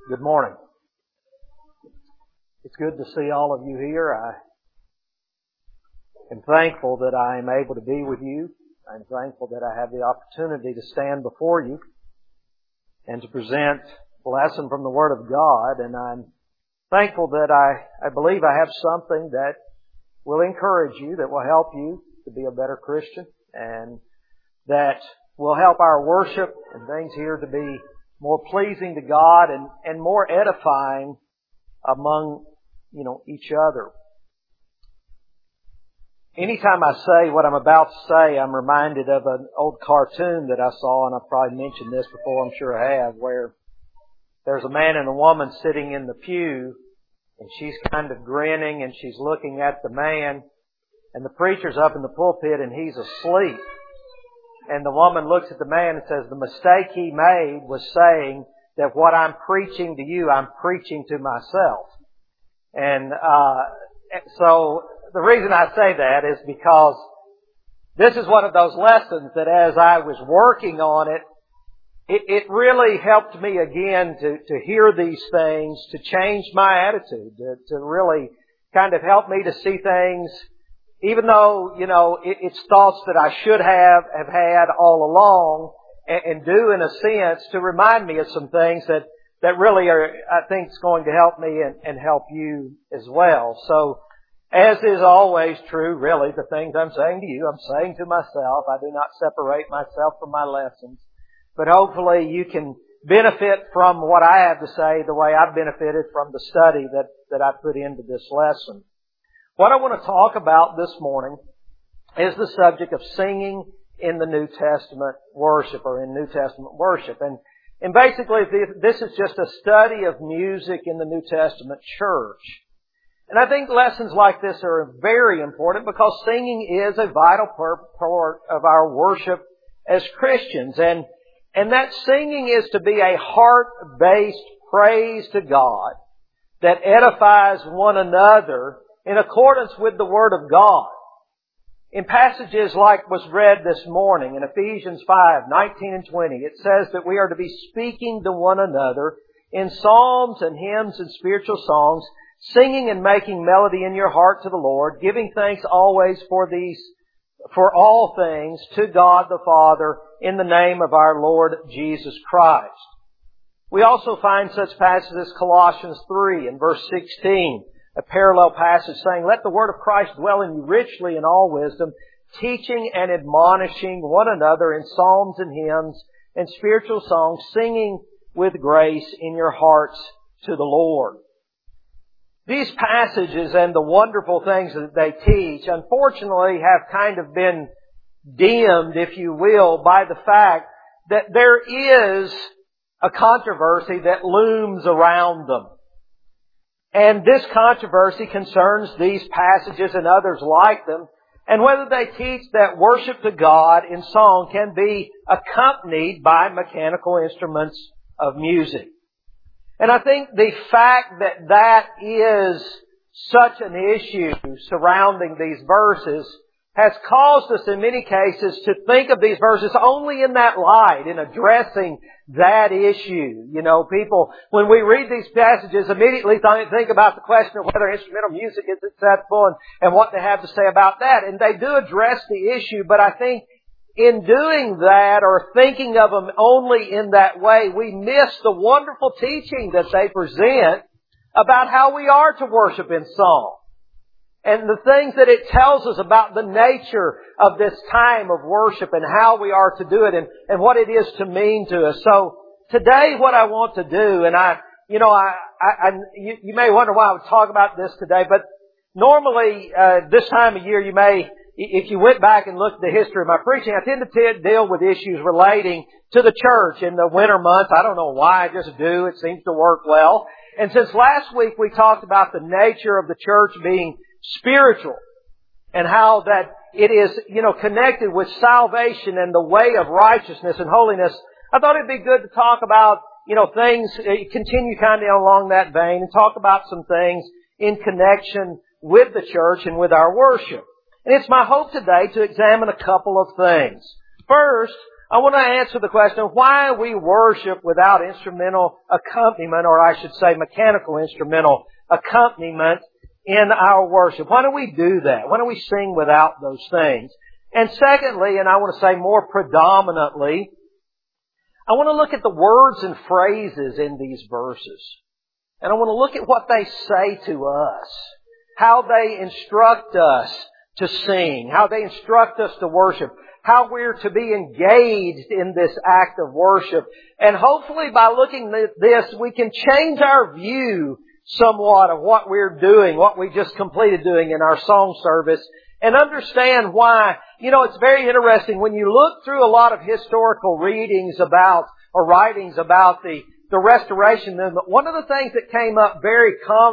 Good morning. It's good to see all of you here. I am thankful that I am able to be with you. I'm thankful that I have the opportunity to stand before you and to present a lesson from the Word of God. And I'm thankful that I believe I have something that will encourage you, that will help you to be a better Christian, and that will help our worship and things here to be more pleasing to God and more edifying among, each other. Anytime I say what I'm about to say, I'm reminded of an old cartoon that I saw, and I've probably mentioned this before, I'm sure I have, where there's a man and a woman sitting in the pew, and she's kind of grinning, and she's looking at the man, and the preacher's up in the pulpit, and he's asleep. And the woman looks at the man and says, the mistake he made was saying that what I'm preaching to you, I'm preaching to myself. And so the reason I say that is because this is one of those lessons that as I was working on it really helped me again to hear these things, to change my attitude, to really kind of help me to see things, even though, it's thoughts that I should have had all along, and do in a sense to remind me of some things that really are, I think, is going to help me and help you as well. So, as is always true, really, the things I'm saying to you, I'm saying to myself. I do not separate myself from my lessons. But hopefully you can benefit from what I have to say the way I've benefited from the study that I put into this lesson. What I want to talk about this morning is the subject of singing in the New Testament worship, or in New Testament worship. And basically this is just a study of music in the New Testament church. And I think lessons like this are very important because singing is a vital part of our worship as Christians. And that singing is to be a heart-based praise to God that edifies one another in accordance with the Word of God. In passages like was read this morning in Ephesians 5:19 and 20, it says that we are to be speaking to one another in psalms and hymns and spiritual songs, singing and making melody in your heart to the Lord, giving thanks always for all things to God the Father in the name of our Lord Jesus Christ. We also find such passages as Colossians 3 and verse 16, a parallel passage saying, let the word of Christ dwell in you richly in all wisdom, teaching and admonishing one another in psalms and hymns and spiritual songs, singing with grace in your hearts to the Lord. These passages and the wonderful things that they teach, unfortunately, have kind of been dimmed, if you will, by the fact that there is a controversy that looms around them. And this controversy concerns these passages and others like them, and whether they teach that worship to God in song can be accompanied by mechanical instruments of music. And I think the fact that is such an issue surrounding these verses has caused us in many cases to think of these verses only in that light, in addressing that issue. People, when we read these passages, immediately think about the question of whether instrumental music is acceptable and what they have to say about that. And they do address the issue, but I think in doing that or thinking of them only in that way, we miss the wonderful teaching that they present about how we are to worship in song. And the things that it tells us about the nature of this time of worship and how we are to do it and what it is to mean to us. So today what I want to do, and you may wonder why I would talk about this today, but normally this time of year if you went back and looked at the history of my preaching, I tend to deal with issues relating to the church in the winter months. I don't know why, I just do. It seems to work well. And since last week we talked about the nature of the church being spiritual and how that it is, connected with salvation and the way of righteousness and holiness, I thought it'd be good to talk about, things, continue kind of along that vein and talk about some things in connection with the church and with our worship. And it's my hope today to examine a couple of things. First, I want to answer the question, why we worship without instrumental accompaniment, or I should say mechanical instrumental accompaniment in our worship. Why do we do that? Why do we sing without those things? And secondly, and I want to say more predominantly, I want to look at the words and phrases in these verses. And I want to look at what they say to us. How they instruct us to sing. How they instruct us to worship. How we're to be engaged in this act of worship. And hopefully by looking at this, we can change our view somewhat of what we're doing, what we just completed doing in our song service, and understand why. You know, it's very interesting when you look through a lot of historical readings about, or writings about the Restoration movement. One of the things that came up very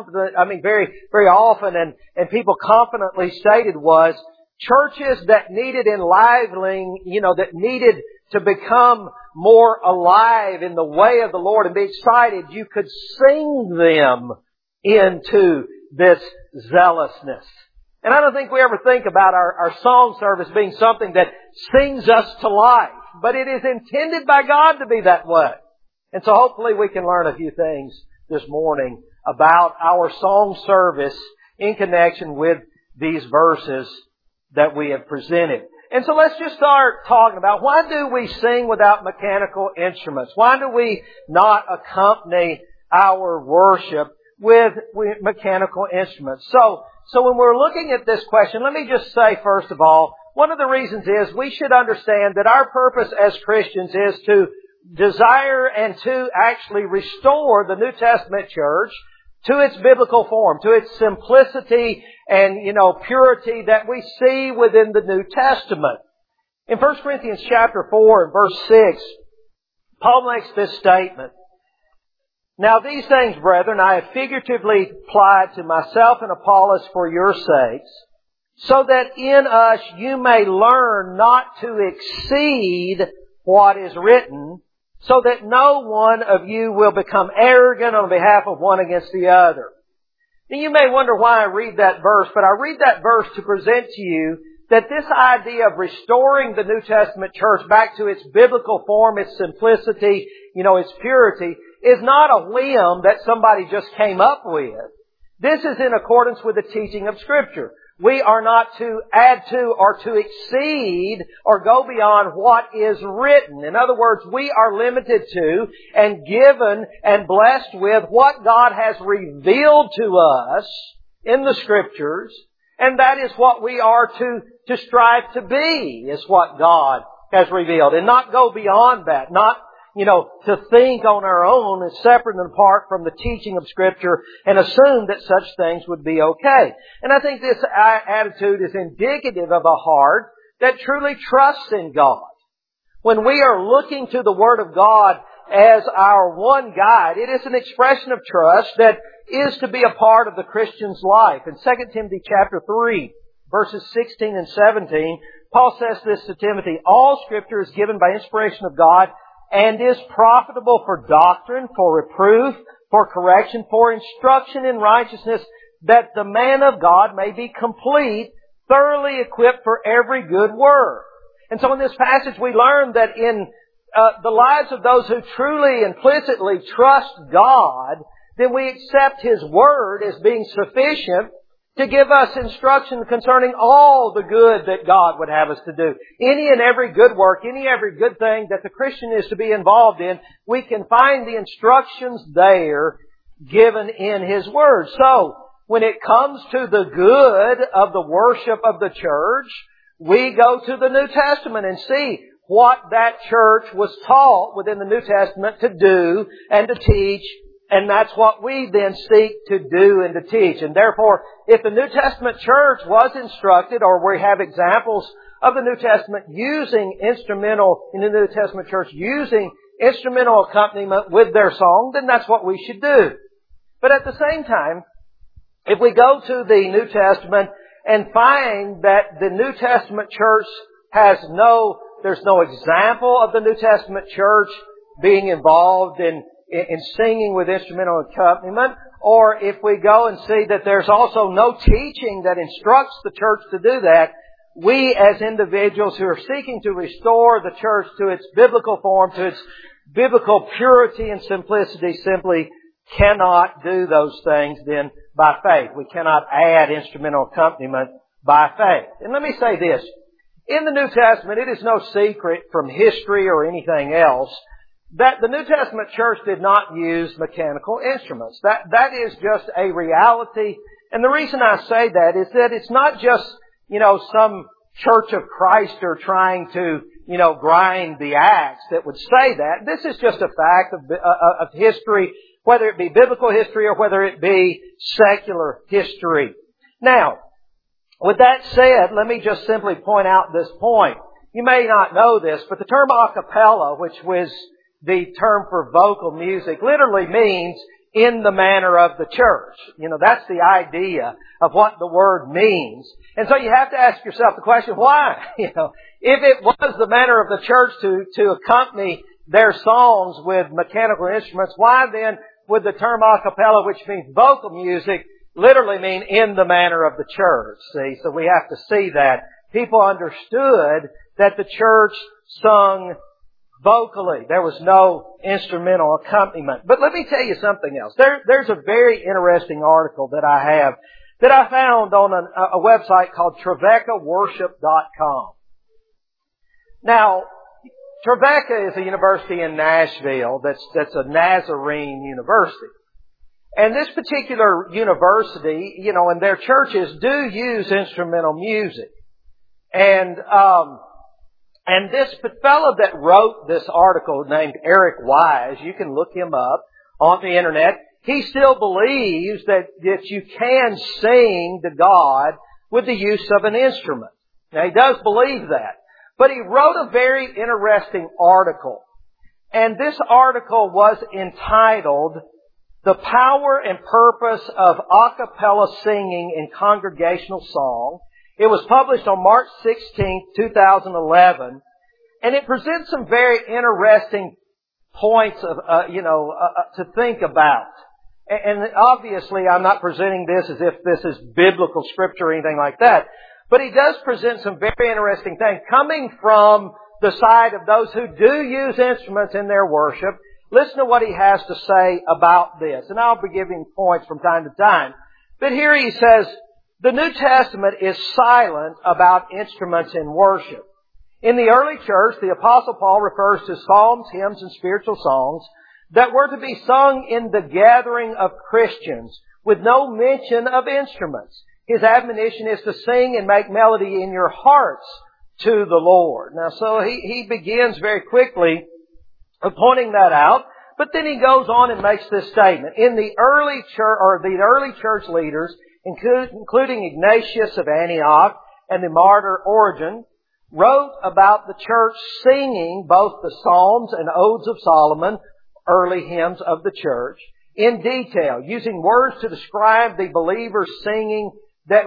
often and people confidently stated was churches that needed enlivening, that needed to become more alive in the way of the Lord and be excited, you could sing them into this zealousness. And I don't think we ever think about our song service being something that sings us to life. But it is intended by God to be that way. And so hopefully we can learn a few things this morning about our song service in connection with these verses that we have presented. And so let's just start talking about, why do we sing without mechanical instruments? Why do we not accompany our worship with mechanical instruments? So when we're looking at this question, let me just say first of all, one of the reasons is we should understand that our purpose as Christians is to desire and to actually restore the New Testament church to its biblical form, to its simplicity and, purity that we see within the New Testament. In 1 Corinthians chapter 4 and verse 6, Paul makes this statement. Now these things, brethren, I have figuratively applied to myself and Apollos for your sakes, so that in us you may learn not to exceed what is written, so that no one of you will become arrogant on behalf of one against the other. Now you may wonder why I read that verse, but I read that verse to present to you that this idea of restoring the New Testament church back to its biblical form, its simplicity, its purity, is not a whim that somebody just came up with. This is in accordance with the teaching of Scripture. We are not to add to or to exceed or go beyond what is written. In other words, we are limited to and given and blessed with what God has revealed to us in the Scriptures. And that is what we are to strive to be, is what God has revealed. And not go beyond that. Not to think on our own and separate and apart from the teaching of Scripture and assume that such things would be okay. And I think this attitude is indicative of a heart that truly trusts in God. When we are looking to the Word of God as our one guide, it is an expression of trust that is to be a part of the Christian's life. In 2 Timothy chapter 3, verses 16 and 17, Paul says this to Timothy, all Scripture is given by inspiration of God and is profitable for doctrine, for reproof, for correction, for instruction in righteousness, that the man of God may be complete, thoroughly equipped for every good work. And so in this passage we learn that in the lives of those who truly, implicitly trust God, then we accept His Word as being sufficient to give us instruction concerning all the good that God would have us to do. Any and every good work, every good thing that the Christian is to be involved in, we can find the instructions there given in His Word. So, when it comes to the good of the worship of the church, we go to the New Testament and see what that church was taught within the New Testament to do and to teach. And that's what we then seek to do and to teach. And therefore, if the New Testament church was instructed, or we have examples of the New Testament using instrumental accompaniment with their song, then that's what we should do. But at the same time, if we go to the New Testament and find that the New Testament church there's no example of the New Testament church being involved in singing with instrumental accompaniment, or if we go and see that there's also no teaching that instructs the church to do that, we as individuals who are seeking to restore the church to its biblical form, to its biblical purity and simplicity, simply cannot do those things then by faith. We cannot add instrumental accompaniment by faith. And let me say this. In the New Testament, it is no secret from history or anything else that the New Testament church did not use mechanical instruments. That is just a reality. And the reason I say that is that it's not just, some Church of Christ are trying to, grind the axe that would say that. This is just a fact of history, whether it be biblical history or whether it be secular history. Now, with that said, let me just simply point out this point. You may not know this, but the term a cappella, which was the term for vocal music, literally means in the manner of the church. That's the idea of what the word means. And so you have to ask yourself the question, why? If it was the manner of the church to accompany their songs with mechanical instruments, why then would the term a cappella, which means vocal music, literally mean in the manner of the church? See, so we have to see that. People understood that the church sung vocally. There was no instrumental accompaniment. But let me tell you something else. There's a very interesting article that I found on a website called TreveccaWorship.com. Now, Trevecca is a university in Nashville that's a Nazarene university. And this particular university, and their churches do use instrumental music. And this fellow that wrote this article named Eric Wise, you can look him up on the internet. He still believes that you can sing to God with the use of an instrument. Now, he does believe that. But he wrote a very interesting article. And this article was entitled The Power and Purpose of A Cappella Singing in Congregational Song. It was published on March 16, 2011. And it presents some very interesting points of, to think about. And obviously I'm not presenting this as if this is biblical scripture or anything like that. But he does present some very interesting things coming from the side of those who do use instruments in their worship. Listen to what he has to say about this. And I'll be giving points from time to time. But here he says, the New Testament is silent about instruments in worship. In the early church, the Apostle Paul refers to psalms, hymns, and spiritual songs that were to be sung in the gathering of Christians with no mention of instruments. His admonition is to sing and make melody in your hearts to the Lord. Now, so he begins very quickly pointing that out, but then he goes on and makes this statement. In the early church leaders, including Ignatius of Antioch and the martyr Origen, wrote about the church singing both the Psalms and Odes of Solomon, early hymns of the church, in detail, using words to describe the believers singing that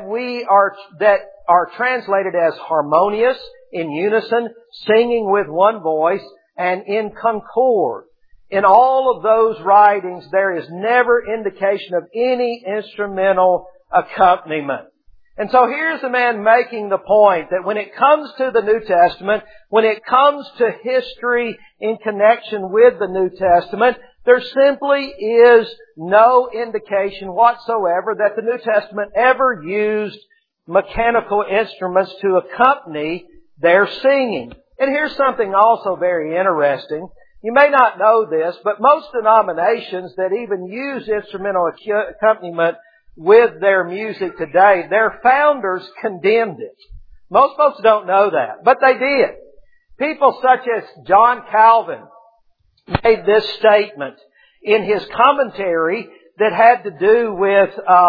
are translated as harmonious, in unison, singing with one voice, and in concord. In all of those writings, there is never indication of any instrumental accompaniment. And so here's the man making the point that when it comes to the New Testament, when it comes to history in connection with the New Testament, there simply is no indication whatsoever that the New Testament ever used mechanical instruments to accompany their singing. And here's something also very interesting. You may not know this, but most denominations that even use instrumental accompaniment with their music today, their founders condemned it. Most folks don't know that, but they did. People such as John Calvin made this statement in his commentary that had to do with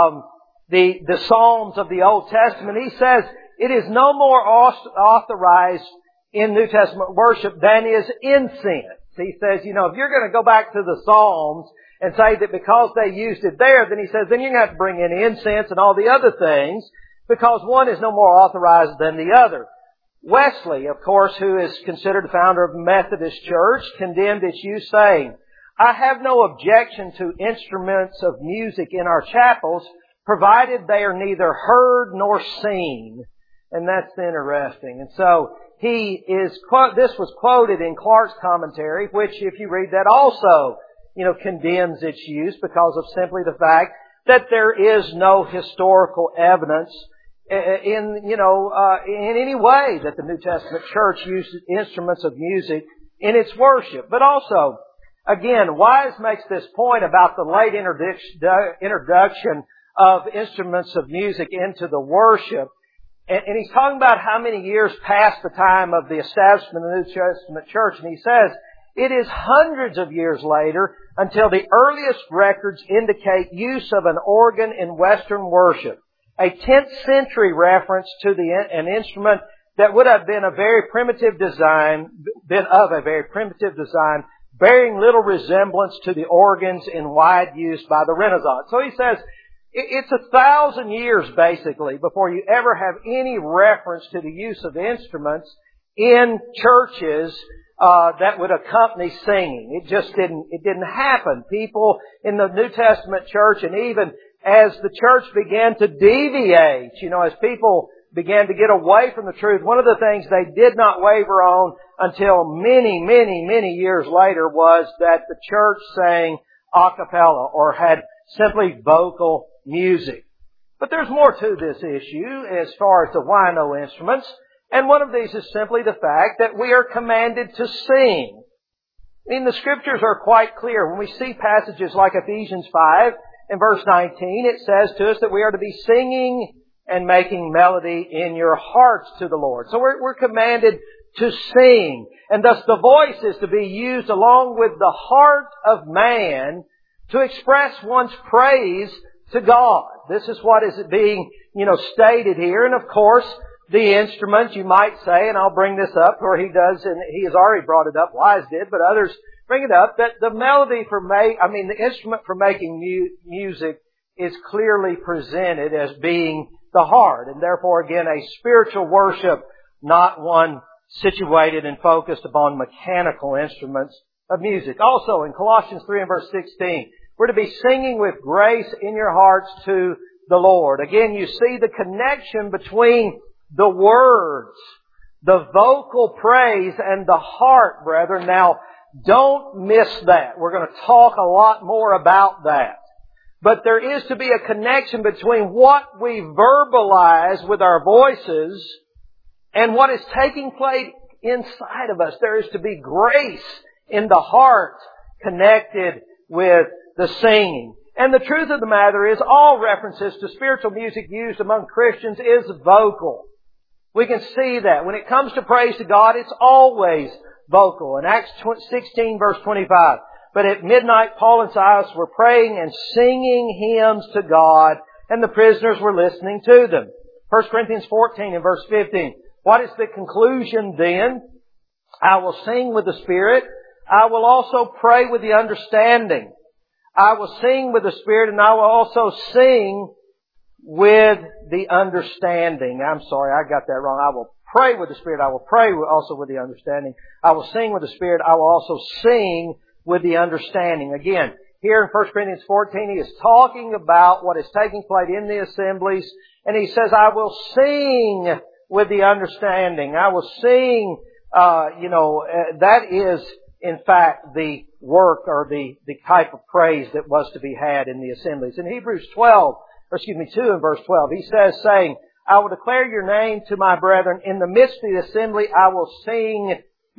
the Psalms of the Old Testament. He says, it is no more authorized in New Testament worship than is incense. He says, if you're going to go back to the Psalms and say that because they used it there, then he says, then you're going to have to bring in incense and all the other things, because one is no more authorized than the other. Wesley, of course, who is considered the founder of the Methodist Church, condemned its use, saying, I have no objection to instruments of music in our chapels, provided they are neither heard nor seen. And that's interesting. And so this was quoted in Clark's commentary, which if you read that also, condemns its use because of simply the fact that there is no historical evidence in any way that the New Testament church used instruments of music in its worship. But also, again, Wise makes this point about the late introduction of instruments of music into the worship. And he's talking about how many years past the time of the establishment of the New Testament church. And he says, it is hundreds of years later until the earliest records indicate use of an organ in Western worship. A 10th century reference to an instrument that would have been of a very primitive design, bearing little resemblance to the organs in wide use by the Renaissance. So he says, it's 1,000 years basically before you ever have any reference to the use of instruments in churches that would accompany singing. It didn't happen. People in the New Testament church, and even as the church began to deviate, as people began to get away from the truth, one of the things they did not waver on until many, many, many years later was that the church sang a cappella or had simply vocal music. But there's more to this issue as far as the why no instruments. And one of these is simply the fact that we are commanded to sing. The Scriptures are quite clear. When we see passages like Ephesians 5 and verse 19, it says to us that we are to be singing and making melody in your hearts to the Lord. So we're commanded to sing. And thus the voice is to be used along with the heart of man to express one's praise to God. This is what is being, stated here. And of course, the instrument, you might say, and I'll bring this up, or he does, and he has already brought it up, Wise did, but others bring it up, that the melody the instrument for making music is clearly presented as being the heart, and therefore again a spiritual worship, not one situated and focused upon mechanical instruments of music. Also in Colossians 3 and verse 16, we're to be singing with grace in your hearts to the Lord. Again, you see the connection between the words, the vocal praise, and the heart, brethren. Now, don't miss that. We're going to talk a lot more about that. But there is to be a connection between what we verbalize with our voices and what is taking place inside of us. There is to be grace in the heart connected with the singing. And the truth of the matter is, all references to spiritual music used among Christians is vocal. We can see that. When it comes to praise to God, it's always vocal. In Acts 16 verse 25, but at midnight Paul and Silas were praying and singing hymns to God, and the prisoners were listening to them. 1 Corinthians 14 and verse 15. What is the conclusion then? I will sing with the Spirit. I will also pray with the understanding. I will sing with the Spirit, and I will also sing with the understanding. I'm sorry, I got that wrong. I will pray with the Spirit. I will pray also with the understanding. I will sing with the Spirit. I will also sing with the understanding. Again, here in 1 Corinthians 14, he is talking about what is taking place in the assemblies. And he says, I will sing with the understanding. I will sing, that is, in fact, the work or the type of praise that was to be had in the assemblies. In Hebrews 2 and verse 12, he says, saying, I will declare your name to my brethren. In the midst of the assembly, I will sing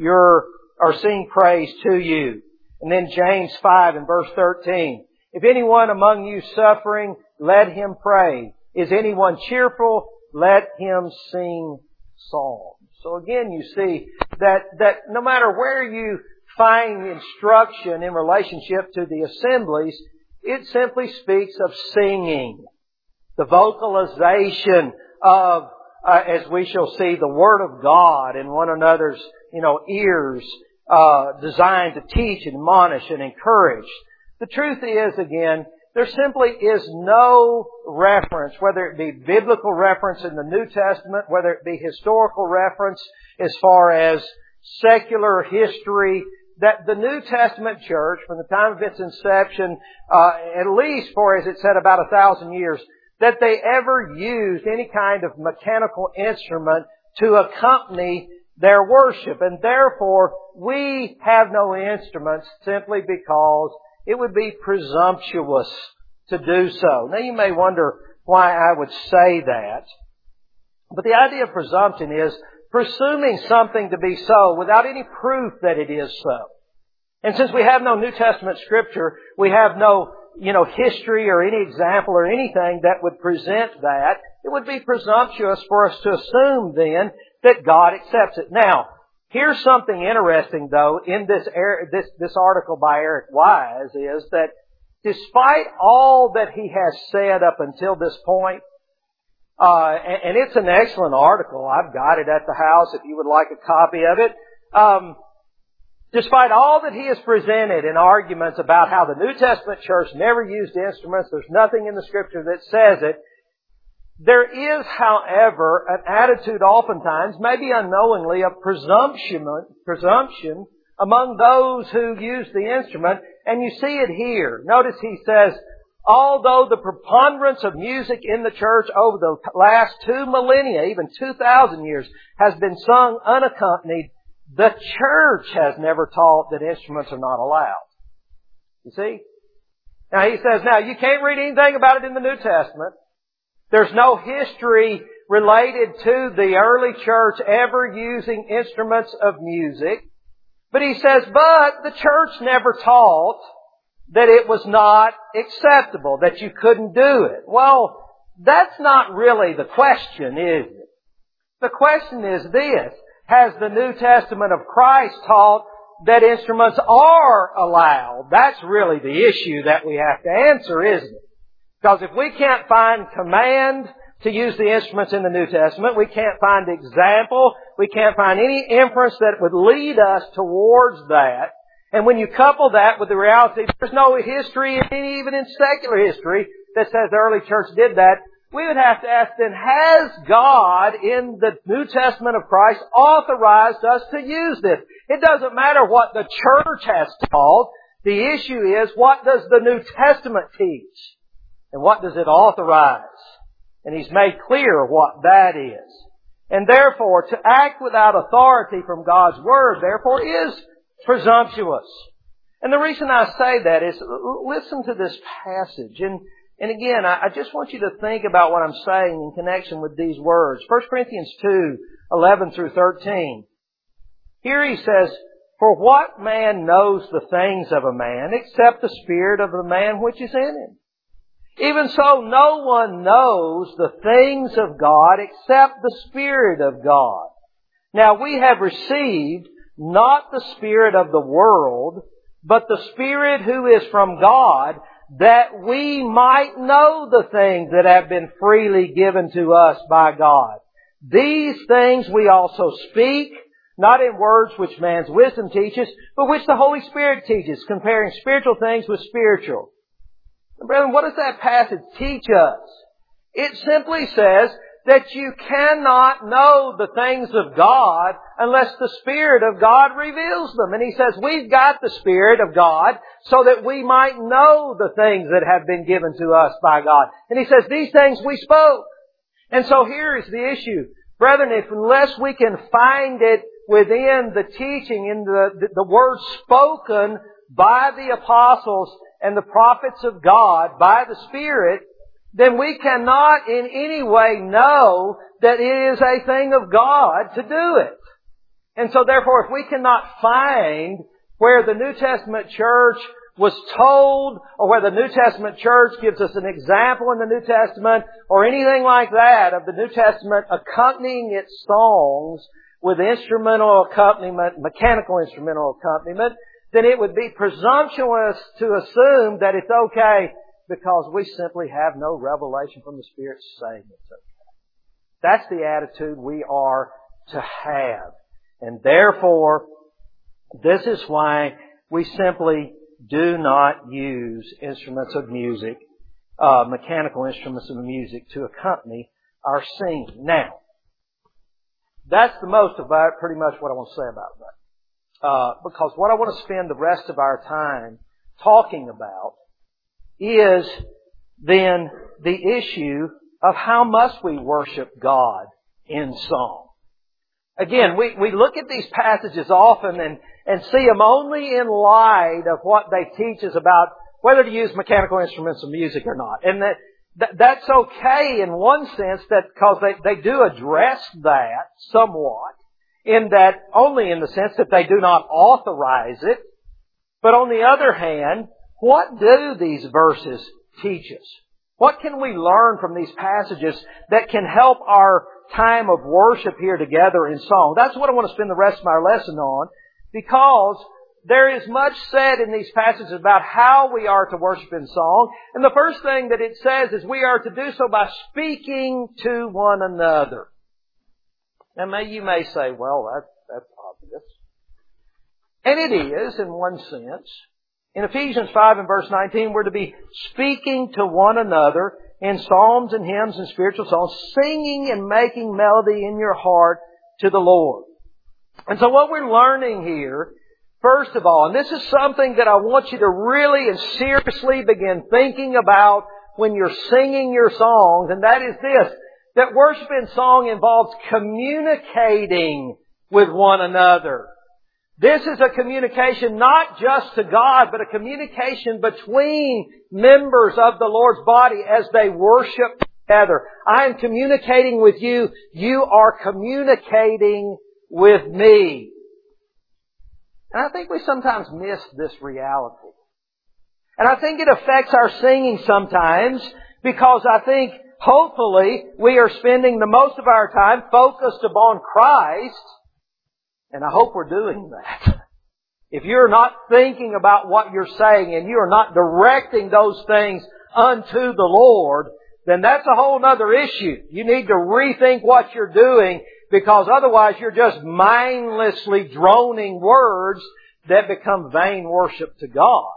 praise to you. And then James 5 and verse 13. If anyone among you suffering, let him pray. Is anyone cheerful? Let him sing psalms. So again, you see that no matter where you find instruction in relationship to the assemblies, it simply speaks of singing. The vocalization of, as we shall see, the Word of God in one another's, ears, designed to teach and admonish and encourage. The truth is, again, there simply is no reference, whether it be biblical reference in the New Testament, whether it be historical reference as far as secular history, that the New Testament church, from the time of its inception, at least for, as it said, about 1,000 years, that they ever used any kind of mechanical instrument to accompany their worship. And therefore, we have no instruments simply because it would be presumptuous to do so. Now you may wonder why I would say that. But the idea of presumption is presuming something to be so without any proof that it is so. And since we have no New Testament Scripture, we have no, history or any example or anything that would present that, it would be presumptuous for us to assume then that God accepts it. Now, here's something interesting though in this article by Eric Wise is that despite all that he has said up until this point, and it's an excellent article. I've got it at the house if you would like a copy of it. Despite all that he has presented in arguments about how the New Testament church never used instruments, there's nothing in the Scripture that says it. There is, however, an attitude oftentimes, maybe unknowingly, of presumption among those who use the instrument, and you see it here. Notice he says, although the preponderance of music in the church over the last 2 millennia, even 2,000 years, has been sung unaccompanied, the church has never taught that instruments are not allowed. You see? Now he says, now you can't read anything about it in the New Testament. There's no history related to the early church ever using instruments of music. But he says, but the church never taught that it was not acceptable, that you couldn't do it. Well, that's not really the question, is it? The question is this: has the New Testament of Christ taught that instruments are allowed? That's really the issue that we have to answer, isn't it? Because if we can't find command to use the instruments in the New Testament, we can't find example, we can't find any inference that would lead us towards that. And when you couple that with the reality, there's no history, even in secular history, that says the early church did that, we would have to ask then, has God in the New Testament of Christ authorized us to use this? It doesn't matter what the church has taught. The issue is, what does the New Testament teach? And what does it authorize? And He's made clear what that is. And therefore, to act without authority from God's Word, therefore, is presumptuous. And the reason I say that is, listen to this passage. And again, I just want you to think about what I'm saying in connection with these words. 1 Corinthians 2:11 through 13. Here he says, for what man knows the things of a man except the spirit of the man which is in him? Even so, no one knows the things of God except the Spirit of God. Now we have received not the spirit of the world, but the Spirit who is from God, that we might know the things that have been freely given to us by God. These things we also speak, not in words which man's wisdom teaches, but which the Holy Spirit teaches, comparing spiritual things with spiritual. Brethren, what does that passage teach us? It simply says that you cannot know the things of God unless the Spirit of God reveals them. And he says we've got the Spirit of God so that we might know the things that have been given to us by God. And he says these things we spoke. And so here is the issue. Brethren, unless we can find it within the teaching, in the words spoken by the apostles and the prophets of God by the Spirit, then we cannot in any way know that it is a thing of God to do it. And so therefore, if we cannot find where the New Testament church was told, or where the New Testament church gives us an example in the New Testament, or anything like that of the New Testament accompanying its songs with instrumental accompaniment, mechanical instrumental accompaniment, then it would be presumptuous to assume that it's okay because we simply have no revelation from the Spirit saying it's okay. That's the attitude we are to have. And therefore, this is why we simply do not use instruments of music, mechanical instruments of music to accompany our singing. Now, that's the most about pretty much what I want to say about that. Because what I want to spend the rest of our time talking about is then the issue of how must we worship God in song. Again, we look at these passages often and see them only in light of what they teach us about whether to use mechanical instruments of music or not. And that's okay in one sense, that because they do address that somewhat, in that only in the sense that they do not authorize it. But on the other hand, what do these verses teach us? What can we learn from these passages that can help our time of worship here together in song? That's what I want to spend the rest of our lesson on, because there is much said in these passages about how we are to worship in song. And the first thing that it says is we are to do so by speaking to one another. Now you may say, well, that's obvious. And it is in one sense. In Ephesians 5 and verse 19, we're to be speaking to one another in psalms and hymns and spiritual songs, singing and making melody in your heart to the Lord. And so what we're learning here, first of all, and this is something that I want you to really and seriously begin thinking about when you're singing your songs, and that is this, that worship in song involves communicating with one another. This is a communication not just to God, but a communication between members of the Lord's body as they worship together. I am communicating with you. You are communicating with me. And I think we sometimes miss this reality. And I think it affects our singing sometimes, because I think hopefully we are spending the most of our time focused upon Christ. And I hope we're doing that. If you're not thinking about what you're saying and you are not directing those things unto the Lord, then that's a whole other issue. You need to rethink what you're doing, because otherwise you're just mindlessly droning words that become vain worship to God.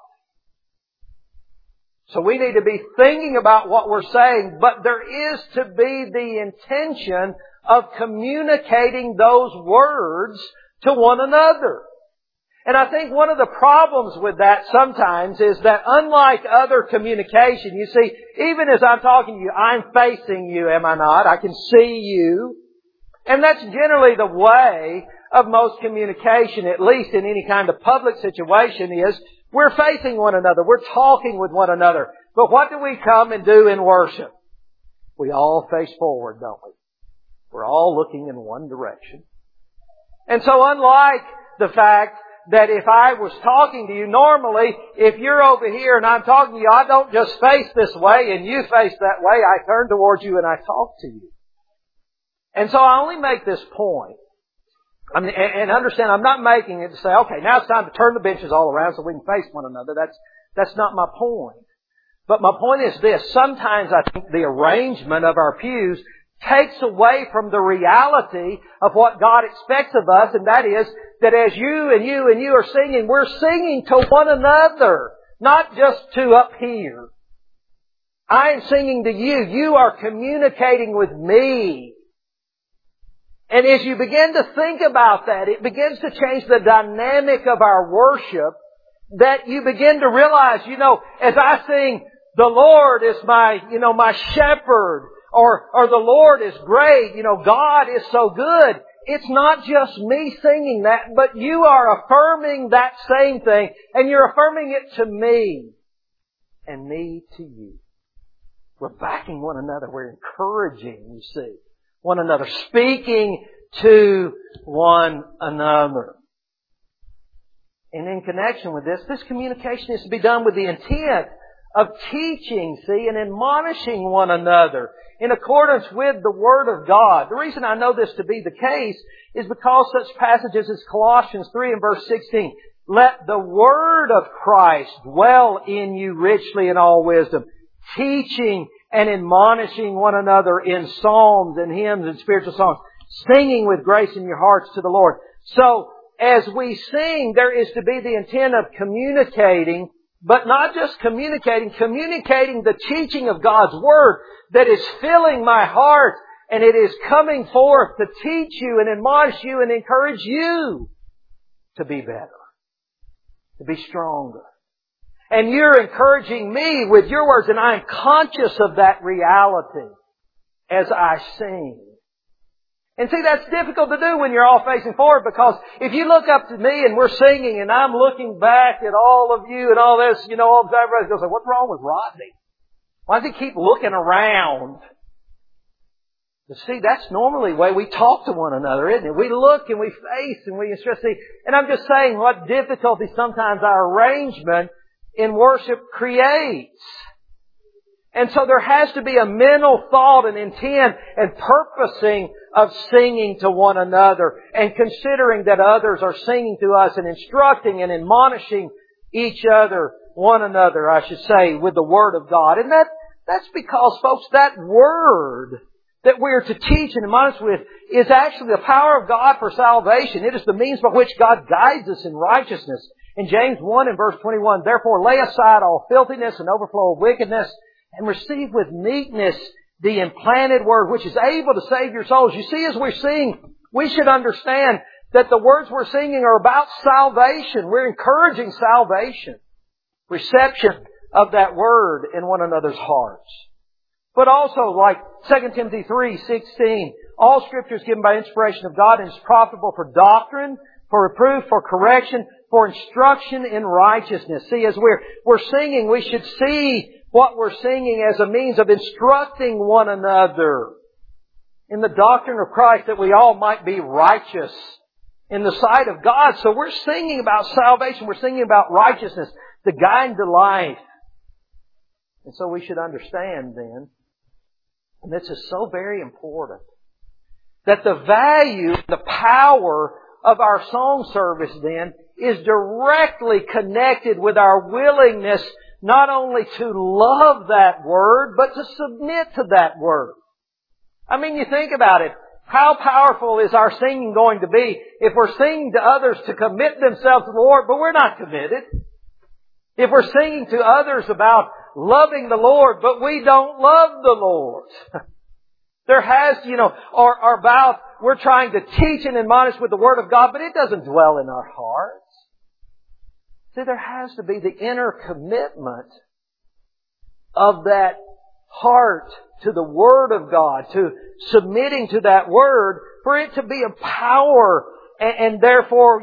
So we need to be thinking about what we're saying, but there is to be the intention of communicating those words to one another. And I think one of the problems with that sometimes is that unlike other communication, you see, even as I'm talking to you, I'm facing you, am I not? I can see you. And that's generally the way of most communication, at least in any kind of public situation, is we're facing one another. We're talking with one another. But what do we come and do in worship? We all face forward, don't we? We're all looking in one direction. And so unlike the fact that if I was talking to you, normally, if you're over here and I'm talking to you, I don't just face this way and you face that way. I turn towards you and I talk to you. And so I only make this point. And understand, I'm not making it to say, okay, now it's time to turn the benches all around so we can face one another. That's not my point. But my point is this. Sometimes I think the arrangement of our pews takes away from the reality of what God expects of us, and that is that as you and you and you are singing, we're singing to one another, not just to up here. I am singing to you. You are communicating with me. And as you begin to think about that, it begins to change the dynamic of our worship, that you begin to realize, as I sing, the Lord is my shepherd, or the Lord is great, God is so good. It's not just me singing that, but you are affirming that same thing, and you're affirming it to me, and me to you. We're backing one another. We're encouraging, you see, one another, speaking to one another. And in connection with this communication is to be done with the intent of teaching, and admonishing one another in accordance with the Word of God. The reason I know this to be the case is because such passages as Colossians 3 and verse 16, let the Word of Christ dwell in you richly in all wisdom, teaching and admonishing one another in psalms and hymns and spiritual songs, singing with grace in your hearts to the Lord. So, as we sing, there is to be the intent of communicating, but not just communicating the teaching of God's Word that is filling my heart, and it is coming forth to teach you and admonish you and encourage you to be better, to be stronger. And you're encouraging me with your words, and I am conscious of that reality as I sing. And see, that's difficult to do when you're all facing forward, because if you look up to me and we're singing and I'm looking back at all of you and all this, everybody's going to say, what's wrong with Rodney? Why does he keep looking around? But see, that's normally the way we talk to one another, isn't it? We look and we face and we stress. And I'm just saying what difficulty sometimes our arrangement in worship creates. And so there has to be a mental thought and intent and purposing of singing to one another and considering that others are singing to us and instructing and admonishing each other, one another, I should say, with the Word of God. And that's because, folks, that Word that we're to teach and admonish with is actually the power of God for salvation. It is the means by which God guides us in righteousness. In James 1 and verse 21, therefore lay aside all filthiness and overflow of wickedness, and receive with meekness the implanted Word, which is able to save your souls. You see, as we sing, we should understand that the words we're singing are about salvation. We're encouraging salvation. Reception of that Word in one another's hearts. But also, like 2 Timothy 3:16, all Scripture is given by inspiration of God and is profitable for doctrine, for reproof, for correction, for instruction in righteousness. See, as we're singing, we should see what we're singing as a means of instructing one another in the doctrine of Christ, that we all might be righteous in the sight of God. So we're singing about salvation. We're singing about righteousness, the guide to life. And so we should understand then, and this is so very important, that the value, the power of our song service then is directly connected with our willingness not only to love that Word, but to submit to that Word. I mean, you think about it. How powerful is our singing going to be if we're singing to others to commit themselves to the Lord, but we're not committed? If we're singing to others about loving the Lord, but we don't love the Lord. There has, or about we're trying to teach and admonish with the Word of God, but it doesn't dwell in our hearts. See, there has to be the inner commitment of that heart to the Word of God, to submitting to that Word, for it to be a power, and therefore,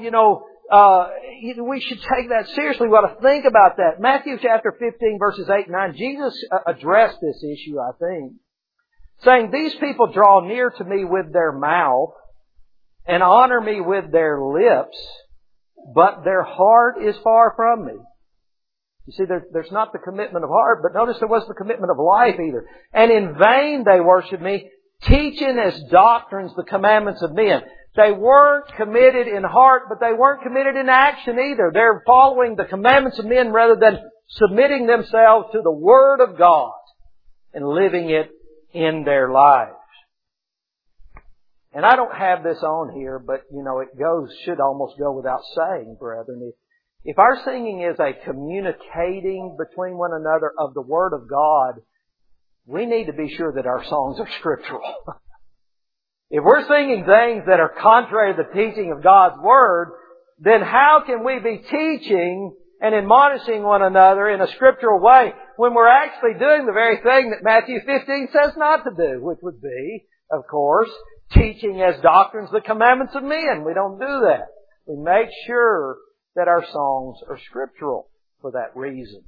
we should take that seriously. We ought to think about that. Matthew chapter 15, verses 8 and 9, Jesus addressed this issue, I think, saying, these people draw near to me with their mouth and honor me with their lips, but their heart is far from me. You see, there's not the commitment of heart, but notice there wasn't the commitment of life either. And in vain they worship me, teaching as doctrines the commandments of men. They weren't committed in heart, but they weren't committed in action either. They're following the commandments of men rather than submitting themselves to the Word of God and living it in their lives. And I don't have this on here, but it should almost go without saying, brethren. If our singing is a communicating between one another of the Word of God, we need to be sure that our songs are scriptural. If we're singing things that are contrary to the teaching of God's Word, then how can we be teaching and admonishing one another in a scriptural way when we're actually doing the very thing that Matthew 15 says not to do, which would be, of course, teaching as doctrines the commandments of men. We don't do that. We make sure that our songs are scriptural for that reason.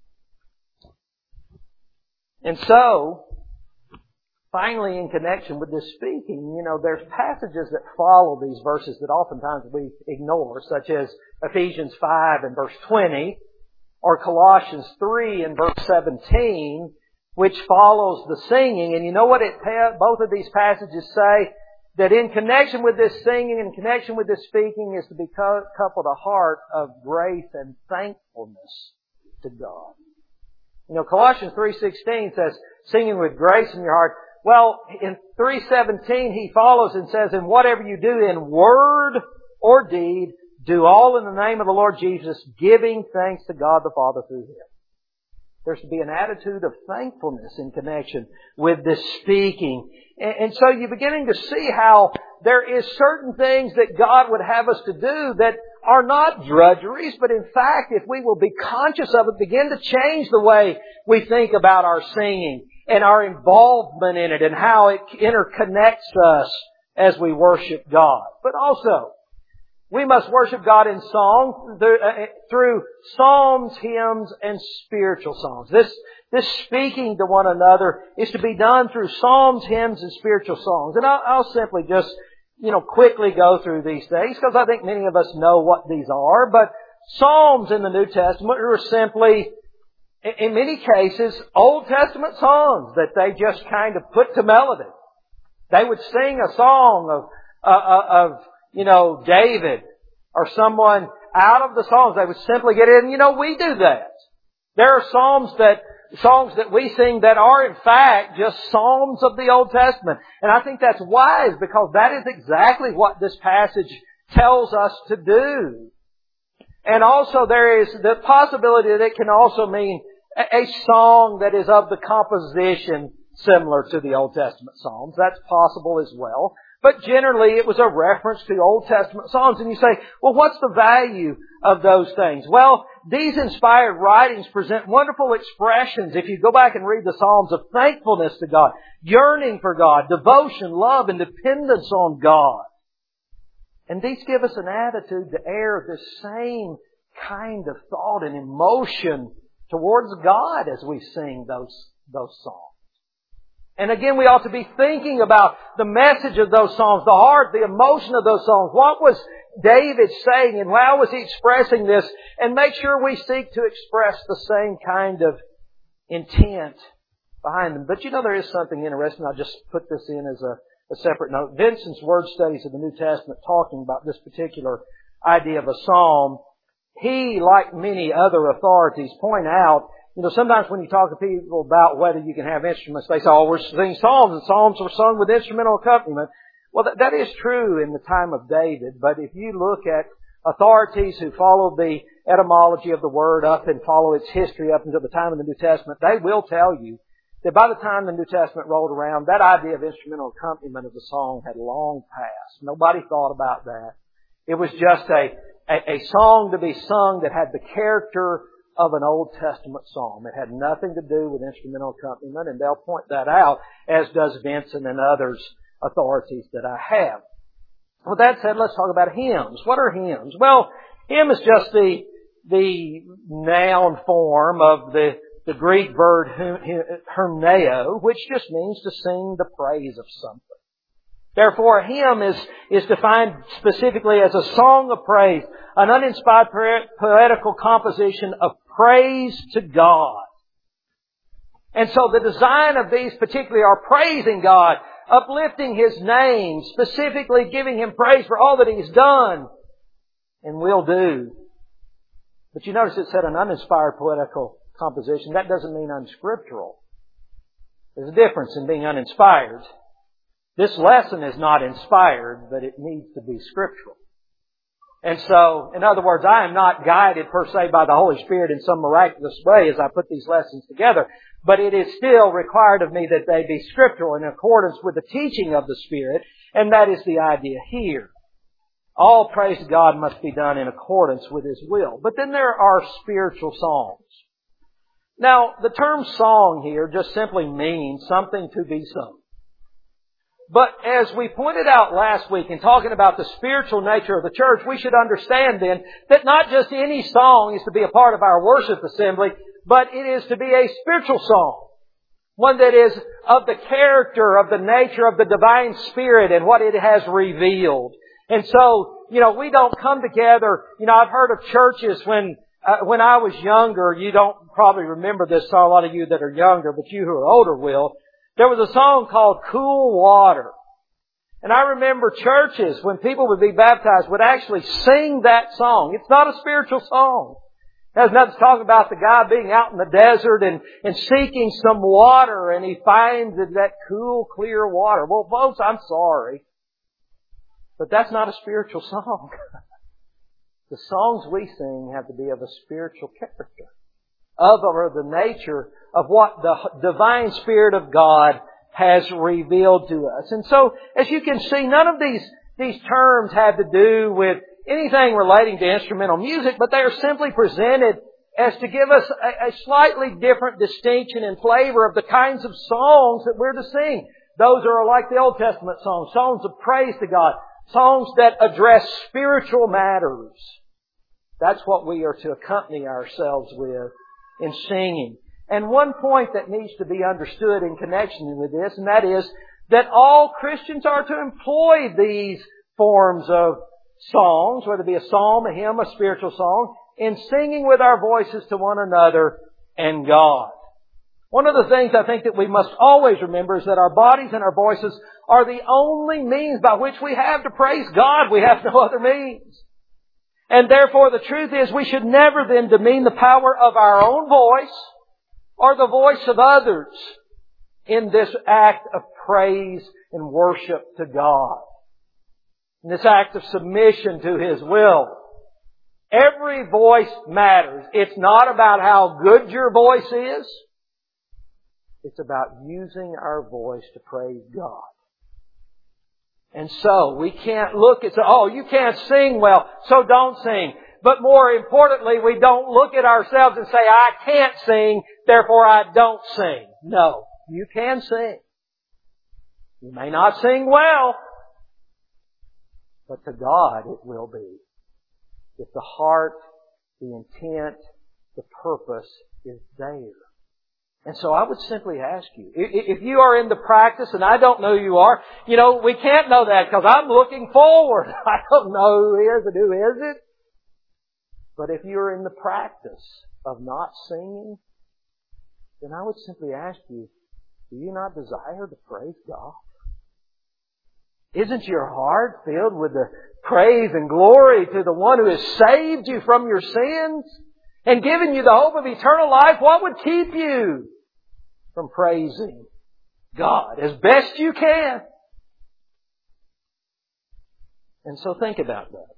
And so, finally, in connection with this speaking, there's passages that follow these verses that oftentimes we ignore, such as Ephesians 5 and verse 20, or Colossians 3 and verse 17, which follows the singing. And you know what both of these passages say? That in connection with this singing, in connection with this speaking, is to be coupled a heart of grace and thankfulness to God. Colossians 3:16 says, singing with grace in your heart. Well, in 3:17 he follows and says, and whatever you do in word or deed, do all in the name of the Lord Jesus, giving thanks to God the Father through Him. There's to be an attitude of thankfulness in connection with this speaking. And so you're beginning to see how there is certain things that God would have us to do that are not drudgeries, but in fact, if we will be conscious of it, begin to change the way we think about our singing and our involvement in it and how it interconnects us as we worship God. But also, we must worship God in song through psalms, hymns, and spiritual songs. This speaking to one another is to be done through psalms, hymns, and spiritual songs. And I'll simply just, quickly go through these things because I think many of us know what these are. But psalms in the New Testament are simply, in many cases, Old Testament songs that they just kind of put to melody. They would sing a song of David or someone out of the Psalms. They would simply get in. We do that. There are songs that we sing that are in fact just Psalms of the Old Testament. And I think that's wise because that is exactly what this passage tells us to do. And also there is the possibility that it can also mean a song that is of the composition similar to the Old Testament Psalms. That's possible as well. But generally it was a reference to Old Testament Psalms. And you say, well, what's the value of those things? Well, these inspired writings present wonderful expressions, if you go back and read the Psalms, of thankfulness to God, yearning for God, devotion, love, and dependence on God. And these give us an attitude to air this same kind of thought and emotion towards God as we sing those songs. And again, we ought to be thinking about the message of those songs, the heart, the emotion of those songs. What was David saying and how was he expressing this? And make sure we seek to express the same kind of intent behind them. But there is something interesting. I'll just put this in as a separate note. Vincent's Word Studies of the New Testament, talking about this particular idea of a psalm, he, like many other authorities, point out, sometimes when you talk to people about whether you can have instruments, they say, we're singing psalms, and psalms were sung with instrumental accompaniment. Well, that is true in the time of David, but if you look at authorities who follow the etymology of the word up and follow its history up until the time of the New Testament, they will tell you that by the time the New Testament rolled around, that idea of instrumental accompaniment of the song had long passed. Nobody thought about that. It was just a song to be sung that had the character of an Old Testament psalm. It had nothing to do with instrumental accompaniment, and they'll point that out, as does Vincent and others authorities that I have. With that said, let's talk about hymns. What are hymns? Well, hymn is just the noun form of the Greek verb hymneo, which just means to sing the praise of something. Therefore, a hymn is defined specifically as a song of praise, an uninspired poetical composition of praise to God. And so the design of these particularly are praising God, uplifting His name, specifically giving Him praise for all that He's done and will do. But you notice it said an uninspired poetical composition. That doesn't mean unscriptural. There's a difference in being uninspired. This lesson is not inspired, but it needs to be scriptural. And so, in other words, I am not guided per se by the Holy Spirit in some miraculous way as I put these lessons together, but it is still required of me that they be scriptural in accordance with the teaching of the Spirit, and that is the idea here. All praise to God must be done in accordance with His will. But then there are spiritual songs. Now, the term song here just simply means something to be sung. But as we pointed out last week in talking about the spiritual nature of the church, we should understand then that not just any song is to be a part of our worship assembly, but it is to be a spiritual song. One that is of the character, of the nature of the divine Spirit and what it has revealed. And so, we don't come together. I've heard of churches when I was younger, you don't probably remember this, so a lot of you that are younger, but you who are older will. There was a song called Cool Water. And I remember churches, when people would be baptized, would actually sing that song. It's not a spiritual song. It has nothing to talk about the guy being out in the desert and seeking some water, and he finds that cool, clear water. Well, folks, I'm sorry, but that's not a spiritual song. The songs we sing have to be of a spiritual character, of or the nature of what the divine Spirit of God has revealed to us. And so, as you can see, none of these terms have to do with anything relating to instrumental music, but they are simply presented as to give us a slightly different distinction and flavor of the kinds of songs that we're to sing. Those are like the Old Testament songs, songs of praise to God, songs that address spiritual matters. That's what we are to accompany ourselves with in singing. And one point that needs to be understood in connection with this, and that is that all Christians are to employ these forms of songs, whether it be a psalm, a hymn, a spiritual song, in singing with our voices to one another and God. One of the things I think that we must always remember is that our bodies and our voices are the only means by which we have to praise God. We have no other means. And therefore the truth is we should never then demean the power of our own voice or the voice of others in this act of praise and worship to God. In this act of submission to His will. Every voice matters. It's not about how good your voice is. It's about using our voice to praise God. And so, we can't look at, you can't sing well, so don't sing. But more importantly, we don't look at ourselves and say, I can't sing, therefore I don't sing. No, you can sing. You may not sing well, but to God it will be. If the heart, the intent, the purpose is there. And so I would simply ask you, if you are in the practice, and I don't know who you are, we can't know that because I'm looking forward. I don't know who is and who isn't. But if you're in the practice of not singing, then I would simply ask you, do you not desire to praise God? Isn't your heart filled with the praise and glory to the one who has saved you from your sins and given you the hope of eternal life? What would keep you from praising God as best you can? And so think about that.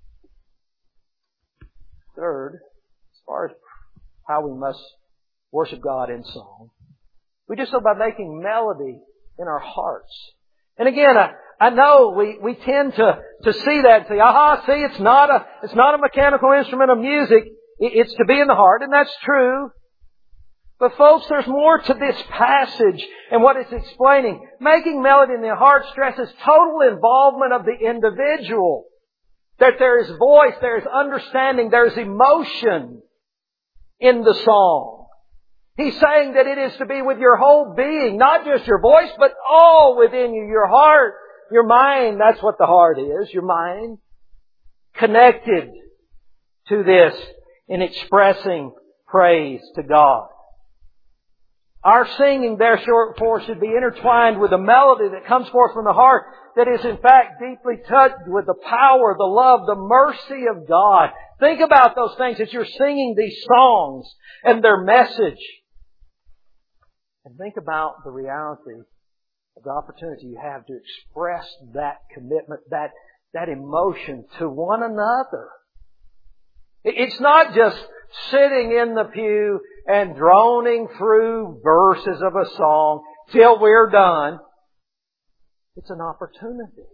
Third, as far as how we must worship God in song, we do so by making melody in our hearts. And again, I know we tend to see that and say, it's not a mechanical instrument of music. It's to be in the heart, and that's true. But folks, there's more to this passage and what it's explaining. Making melody in the heart stresses total involvement of the individual. That there is voice, there is understanding, there is emotion in the song. He's saying that it is to be with your whole being, not just your voice, but all within you, your heart, your mind. That's what the heart is, your mind. Connected to this in expressing praise to God. Our singing, therefore, should be intertwined with a melody that comes forth from the heart that is, in fact, deeply touched with the power, the love, the mercy of God. Think about those things as you're singing these songs and their message. And think about the reality of the opportunity you have to express that commitment, that emotion to one another. It's not just sitting in the pew and droning through verses of a song till we're done. It's an opportunity.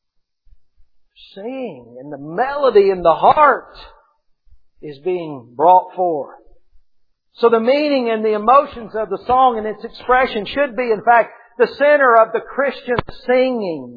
Sing, and the melody in the heart is being brought forth. So the meaning and the emotions of the song and its expression should be, in fact, the center of the Christian singing.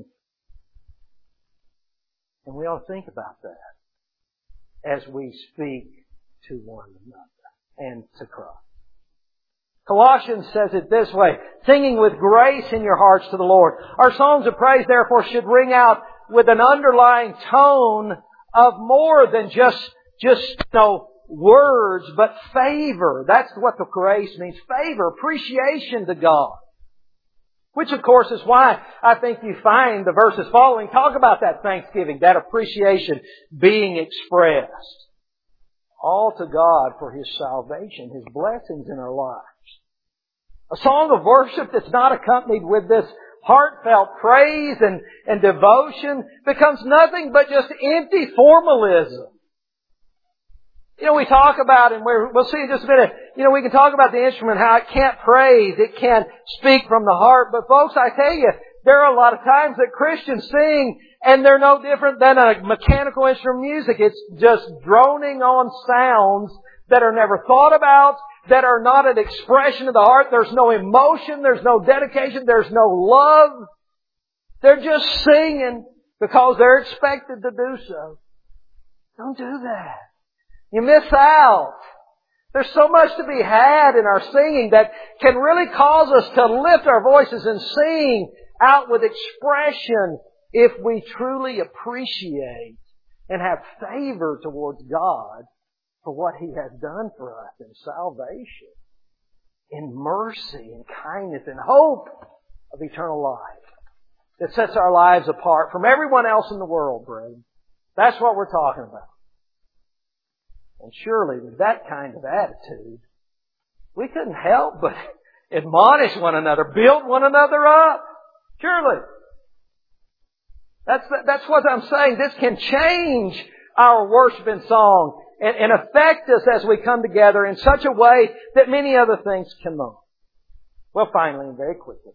And we ought to think about that as we speak to one another and to Christ. Colossians says it this way, singing with grace in your hearts to the Lord. Our songs of praise, therefore, should ring out with an underlying tone of more than just words, but favor. That's what the grace means. Favor, appreciation to God. Which, of course, is why I think you find the verses following talk about that thanksgiving, that appreciation being expressed. All to God for His salvation, His blessings in our lives. A song of worship that's not accompanied with this heartfelt praise and devotion becomes nothing but just empty formalism. We talk about, and we'll see in just a minute, we can talk about the instrument, how it can't praise, it can't speak from the heart. But folks, I tell you, There are a lot of times that Christians sing and they're no different than a mechanical instrument music. It's just droning on sounds that are never thought about, that are not an expression of the heart. There's no emotion, there's no dedication, there's no love. They're just singing because they're expected to do so. Don't do that. You miss out. There's so much to be had in our singing that can really cause us to lift our voices and sing out with expression if we truly appreciate and have favor towards God for what He has done for us in salvation, in mercy and kindness and hope of eternal life that sets our lives apart from everyone else in the world, brethren. That's what we're talking about. And surely with that kind of attitude, we couldn't help but admonish one another, build one another up. Surely. That's what I'm saying. This can change our worship and song and affect us as we come together in such a way that many other things cannot. Well, finally and very quickly.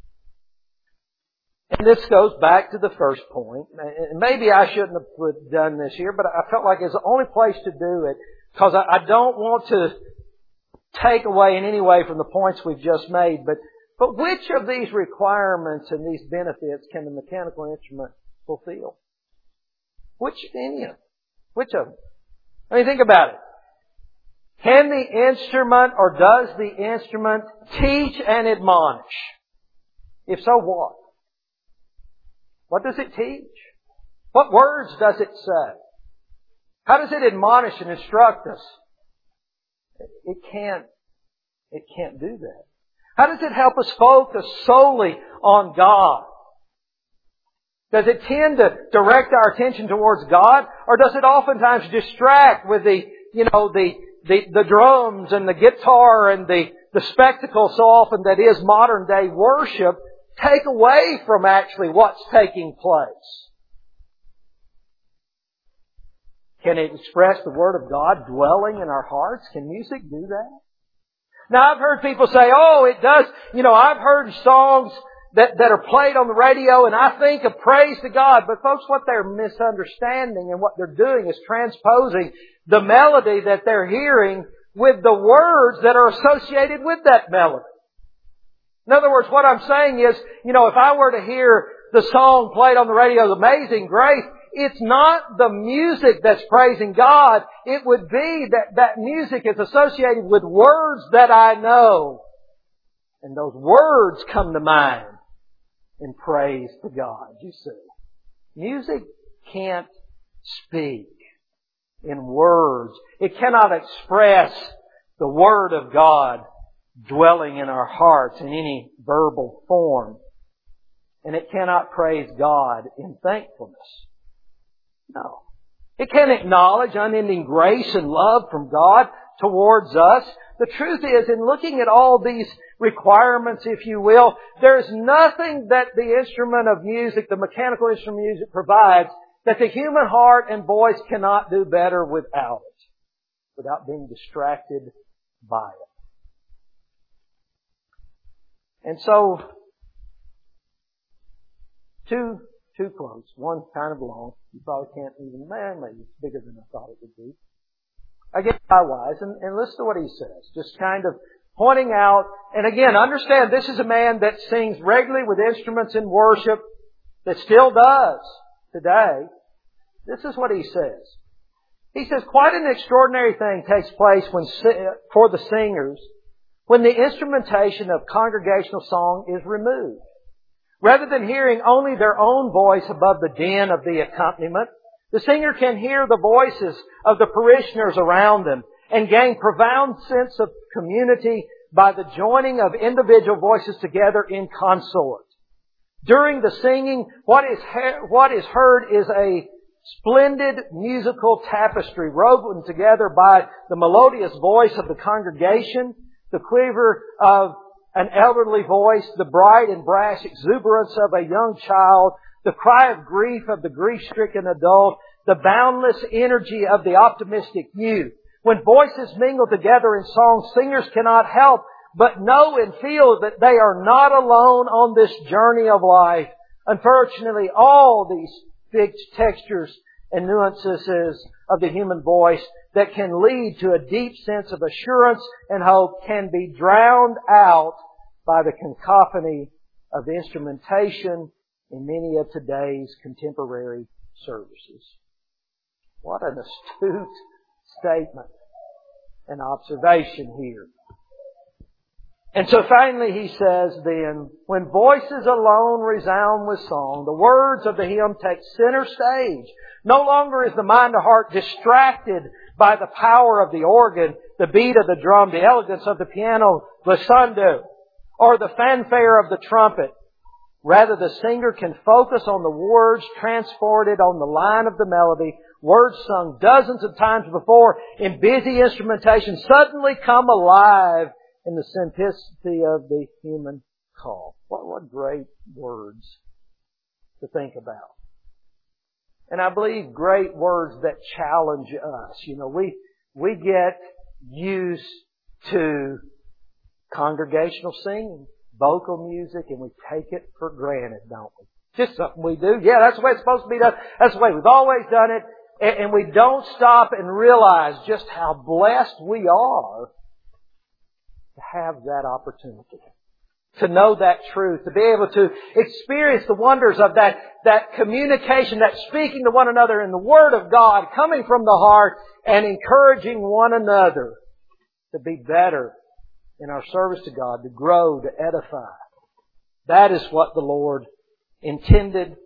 And this goes back to the first point. And maybe I shouldn't have done this here, but I felt like it's the only place to do it because I don't want to take away in any way from the points we've just made. But which of these requirements and these benefits can the mechanical instrument fulfill? Which of them? I mean, think about it. Can the instrument or does the instrument teach and admonish? If so, what? What does it teach? What words does it say? How does it admonish and instruct us? It can't do that. How does it help us focus solely on God? Does it tend to direct our attention towards God? Or does it oftentimes distract with the drums and the guitar and the spectacle so often that is modern day worship, take away from actually what's taking place? Can it express the Word of God dwelling in our hearts? Can music do that? Now I've heard people say, oh, it does. I've heard songs that are played on the radio and I think of praise to God. But folks, what they're misunderstanding and what they're doing is transposing the melody that they're hearing with the words that are associated with that melody. In other words, what I'm saying is, if I were to hear the song played on the radio, Amazing Grace, it's not the music that's praising God. It would be that music is associated with words that I know. And those words come to mind in praise to God, you see. Music can't speak in words. It cannot express the Word of God dwelling in our hearts in any verbal form. And it cannot praise God in thankfulness. No. It can acknowledge unending grace and love from God towards us. The truth is, in looking at all these requirements, if you will, there's nothing that the instrument of music, the mechanical instrument of music provides that the human heart and voice cannot do better without it, without being distracted by it. And so, two quotes. One kind of long. You probably can't even imagine. Maybe it's bigger than I thought it would be. Again, by Wise, and listen to what he says. Just kind of pointing out, and again, understand this is a man that sings regularly with instruments in worship, that still does today. This is what he says. He says, quite an extraordinary thing takes place for the singers when the instrumentation of congregational song is removed. Rather than hearing only their own voice above the din of the accompaniment, the singer can hear the voices of the parishioners around them and gain profound sense of community by the joining of individual voices together in consort. During the singing, what is heard is a splendid musical tapestry woven together by the melodious voice of the congregation, the quiver of an elderly voice, the bright and brash exuberance of a young child, the cry of grief of the grief-stricken adult, the boundless energy of the optimistic youth. When voices mingle together in song, singers cannot help but know and feel that they are not alone on this journey of life. Unfortunately, all these big textures and nuances of the human voice that can lead to a deep sense of assurance and hope can be drowned out by the cacophony of instrumentation in many of today's contemporary services. What an astute statement and observation here. And so finally he says then, when voices alone resound with song, the words of the hymn take center stage. No longer is the mind or heart distracted by the power of the organ, the beat of the drum, the elegance of the piano, glissando, or the fanfare of the trumpet. Rather, the singer can focus on the words transported on the line of the melody, words sung dozens of times before in busy instrumentation suddenly come alive in the simplicity of the human call. What great words to think about. And I believe great words that challenge us. You know, we get used to congregational singing, vocal music, and we take it for granted, don't we? Just something we do. Yeah, that's the way it's supposed to be done. That's the way we've always done it. And we don't stop and realize just how blessed we are to have that opportunity. To know that truth. To be able to experience the wonders of that communication, that speaking to one another in the Word of God, coming from the heart and encouraging one another to be better in our service to God, to grow, to edify. That is what the Lord intended.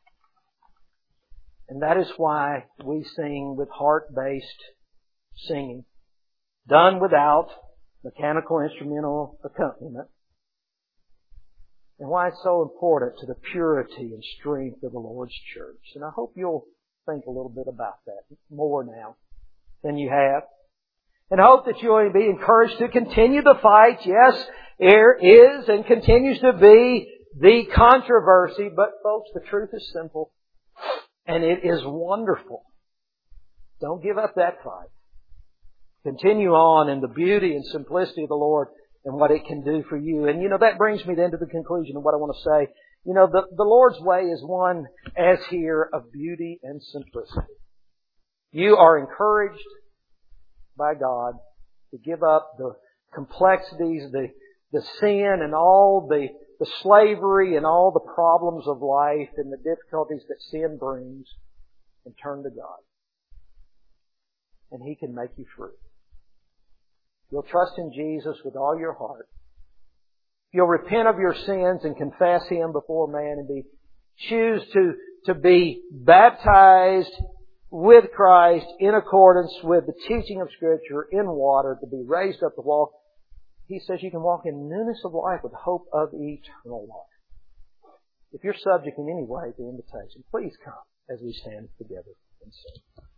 And that is why we sing with heart-based singing, done without mechanical instrumental accompaniment. And why it's so important to the purity and strength of the Lord's church. And I hope you'll think a little bit about that more now than you have. And I hope that you'll be encouraged to continue the fight. Yes, there is and continues to be the controversy, but folks, the truth is simple. And it is wonderful. Don't give up that fight. Continue on in the beauty and simplicity of the Lord and what it can do for you. And that brings me then to the conclusion of what I want to say. The Lord's way is one, as here, of beauty and simplicity. You are encouraged by God to give up the complexities, the sin and all the slavery and all the problems of life and the difficulties that sin brings and turn to God. And He can make you free. You'll trust in Jesus with all your heart. You'll repent of your sins and confess Him before man and choose to be baptized with Christ in accordance with the teaching of Scripture in water, to be raised up to walk. He says you can walk in newness of life with hope of eternal life. If you're subject in any way to the invitation, please come as we stand together and sing.